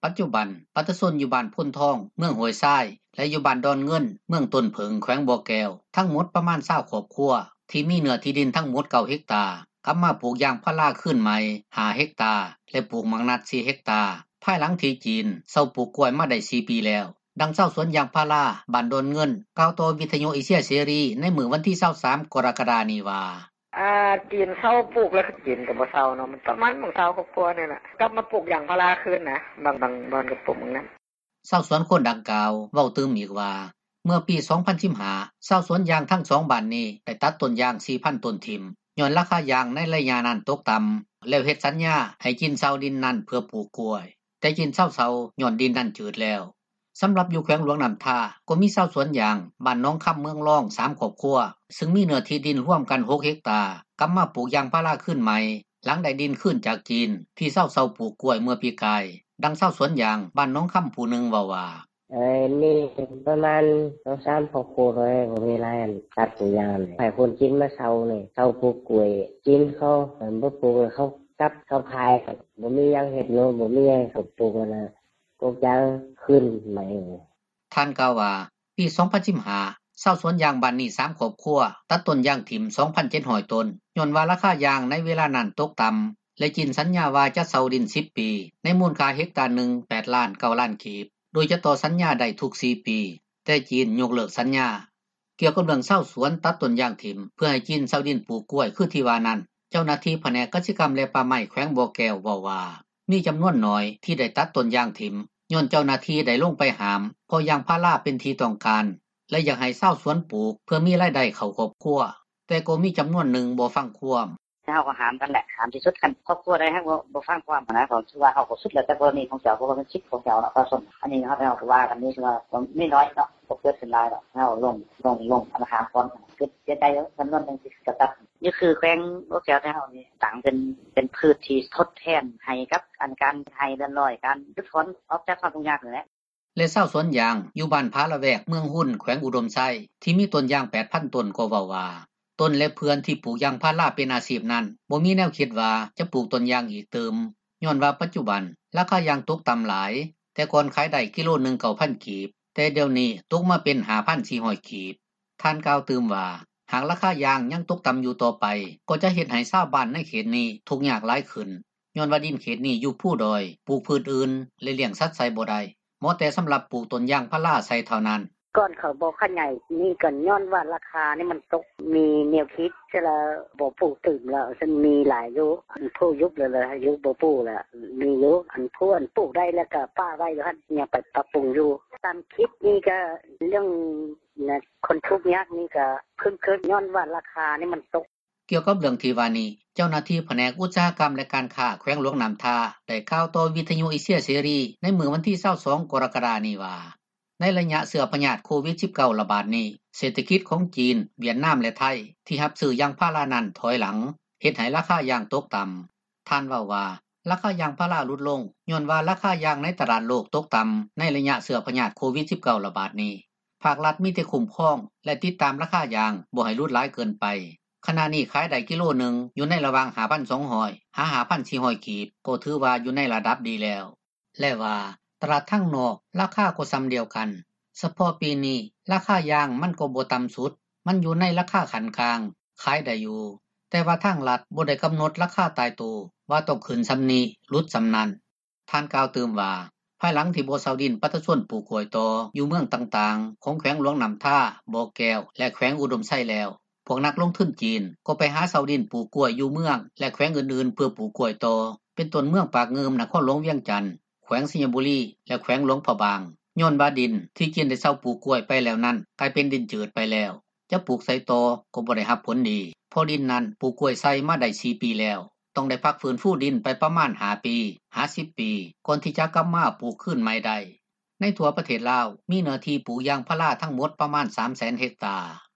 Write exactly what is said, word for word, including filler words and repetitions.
ปัจจุบันปัตตชนอยู่บ้านพ้นทองเมืองห้วยทรายและอยู่บ้านดอนเงินเมืองต้นเผิงแขวงบ่อแก้วทั้งหมดประมาณยี่สิบครอบครัวที่มีเนื้อที่ดินทั้งหมดเก้าเฮกตาร์กลับมาปลูกยางพาราขึ้นใหม่ห้าเฮกตาร์และปลูกมังนัดสี่เฮกตาร์ภายหลังที่จีนเซาปลูกกล้วยมาได้สี่ปีแล้วดังเจ้าสวนยางพาราบ้านดอนเงินกล่าวต่อวิทยุเอเชียเสรีในมื้อวันที่ยี่สิบสามกรกฎาคมนี้ว่าอ่าจีนเซาปลูกแล้วจีนก็บ่เซาเนาะมันประมาณบางเซาครอบครัวนี่น่ะกลับมาปลูกยางพาราคืนนะบางบางบ่อนก็ปลูกนั้นชาวสวนคนดังกล่าวเว้าตื่มอีกว่าเมื่อปีสองพันสิบห้าชาวสวนยางทั้งสองบ้านนี้ได้ตัดต้นยาง สี่พัน ต้นทิ่มย้อนราคายางในระยะนั้นตกต่ำแล้วเฮ็ดสัญญาให้กินเซาดินนั้นเพื่อปลูกกล้วยแต่กินเซาๆย้อนดินนั้นจืดแล้วสำหรับอยู่แขวงหลวงน้ำท่าก็มีชาวสวนยางบ้านหนองคำเมืองรองสามครอบครัวซึ่งมีเนื้อที่ดินร่วมกันหกเฮกตาร์กลับมาปลูกยางพาราขึ้นใหม่หลังได้ดินขึ้นจากจีนที่เซาๆปลูกกล้วยเมื่อปีกายดังชาวสวนยางบ้านหนองคำผู้หนึ่งเว้าว่าเอ้ยนี่ประมาณ สองถึงสาม ครอบครัวเลยบ่มีหลายอันตัดยางให้คนกินมาเซานี่เซาปลูกกล้วยกินเขาบ่ปลูกเขากลับเขาขายบ่มีหยังเฮ็ดเนาะบ่มีหยังเขาปลูกนะปลูกยางขึ้นใหม่ท่านกล่าวว่าปีสองพันสิบห้าชาวสวนยางบ้านนี้สามครอบครัวตัดต้นยางถิ่ม สองพันเจ็ดร้อย ต้นย้อนว่าราคายางในเวลานั้นตกต่ำและจินสัญญาว่าจะเซาดินสิบปีในมูลค่าเฮกตาร์หนึ่ง แปดล้านเก้าล้านกีบโดยจะต่อสัญญาได้ทุกสี่ปีแต่จีนยกเลิกสัญญาเกี่ยวกับเรื่องชาวสวนตัดต้นยางถิ่มเพื่อให้จีนเซาดินปลูกกล้วยคือที่ว่านั้นเจ้าหน้าที่แผนกกสิกรรมและป่าไม้แขวงบ่อแก้วเว้าว่ามีจำนวนน้อยที่ได้ตัดต้นยางถิ่มย้อนเจ้าหน้าที่ได้ลงไปหามเพราะยางพาราเป็นที่ต้องการและอยากให้ชาวสวนปลูกเพื่อมีรายได้เข้าครอบครัวแต่ก็มีจำนวนหนึ่งบ่ฟังความเฮาก็หามกันแหละหามที่สุดกันครอบครัวได้ฮักบ่บ่ฟังความนะผมคิดว่าเฮาก็สุดแล้วแต่กรณีของเจ้าเพราะว่ามันสิทธิ์ของเจ้าเนาะก็สมอันนี้เฮาเฮาก็ว่ากันนี่คือว่าบ่มีน้อยเนาะบ่เกิดขึ้นหลายดอกเฮาลงลงลงอันหามความคือเสียใจจำนวนนึงสิกระตับนี่คือแขวงบ่แก้วแต่เฮานี่ตั้งเป็นเป็นพืชที่ทดแทนให้กับอันการให้เดือนร้อยการลดถอนออกจากความทุกข์ยากนั่นแหละและชาวสวนยางอยู่บ้านพาละแวกเมืองหุ่นแขวงอุดมไซที่มีต้นยาง แปดพัน ต้นก็เว้าว่าต้นและเพื่อนที่ปลูกยางพาราเป็นอาชีพนั้นบ่มีแนวคิดว่าจะปลูกต้นยางอีกเติมย้อนว่าปัจจุบันราคายางตกต่ำหลายแต่ก่อนขายได้กิโลนึง เก้าพัน กีบแต่เดี๋ยวนี้ตกมาเป็น ห้าพันสี่ร้อย กีบท่านกล่าวเติมว่าหากราคายางยังตกต่ำอยู่ต่อไปก็จะเฮ็ดให้ชาวบ้านในเขตนี้ทุกข์ยากหลายขึ้นย้อนว่าดินเขตนี้อยู่ภูดอยปลูกพืชอื่นและเลี้ยงสัตว์ใส่บ่ได้เหมาะแต่สำหรับปลูกต้นยางพาราใส่เท่านั้นก่อนเขาบ่ขยายนี่ก็ย้อนว่าราคานี่มันตกมีแนวคิดจะละบ่ปลูกตื่มแล้วซึ่งมีหลายอยู่อันผู้ยุบเลยเลยยุบบ่ปลูกแล้วมีอยู่อันผู้อันปลูกได้แล้วก็ป้าไว้อยู่หั่นยังไปปรับปรุงอยู่ตามคิดนี่ก็เรื่องนะคนทุกข์ยากนี่ก็เพิ่นเกิดย้อนว่าราคานี่มันตกเกี่ยวกับเรื่องที่ว่านี้เจ้าหน้าที่แผนกอุตสาหกรรมและการค้าแขวงหลวงน้ำท่าได้กล่าวต่อวิทยุเอเชียเสรีในมื้อวันที่ยี่สิบสองกรกฎาคมนี้ว่าในระยะเสือพยาธิโควิด สิบเก้า ระบาดนี้เศรษฐกิจของจีนเวียดนามและไทยที่รับซื้อยางพารานั้นถอยหลังเฮ็ดให้ราคายางตกต่ำท่านเว้าว่าราคายางพาราลดลงย้อนว่าราคายางในตลาดโลกตกต่ำในระยะเสือพยาธิโควิด สิบเก้า ระบาดนี้ภาครัฐมีแต่คุ้มครองและติดตามราคายางบ่ให้ลดหลายเกินไปขณะนี้ขายได้กิโลนึงอยู่ในระหว่าง ห้าพันสองร้อย หา ห้าพันสี่ร้อย กีบก็ถือว่าอยู่ในระดับดีแล้วและว่าตลาดทางนอกราคาก็ส่ำเดียวกันเฉพาะปีนี้ราคายางมันก็บ่ต่ำสุดมันอยู่ในราคาขันกลางขายได้อยู่แต่ว่าทางรัฐบ่ได้กำหนดราคาตายตัวว่าต้องขึ้นส่ำนี้หลุดส่ำนั้นท่านกล่าวเติมว่าภายหลังที่บ่เซาดินปัตตชนปลูกกล้วยตออยู่เมืองต่างๆของแขวงหลวงน้ำท่าบ่อแก้วและแขวงอุดมไซแล้วพวกนักลงทุนจีนก็ไปหาเซาดินปลูกกล้วยอยู่เมืองและแขวงอื่นๆเพื่อปลูกกล้วยตอเป็นต้นเมืองปากเงิมนครหลวงเวียงจันทน์แขวงสิงห์บุรีและแขวงหลวงพะบางย้อนว่าดินที่จีนได้เซาปลูกกล้วยไปแล้วนั้นกลายเป็นดินจืดไปแล้วจะปลูกใส่ตอก็บ่ได้รับผลดีเพราะดินนั้นปลูกกล้วยใส่มาได้สี่ปีแล้วต้องได้พักฟื้นฟูดินไปประมาณห้าปีห้าสิบปีก่อนที่จะกลับมาปลูกขึ้นใหม่ได้ในทั่วประเทศลาวมีเนื้อที่ปลูกยางพาราทั้งหมดประมาณ สามแสน เฮกตาร์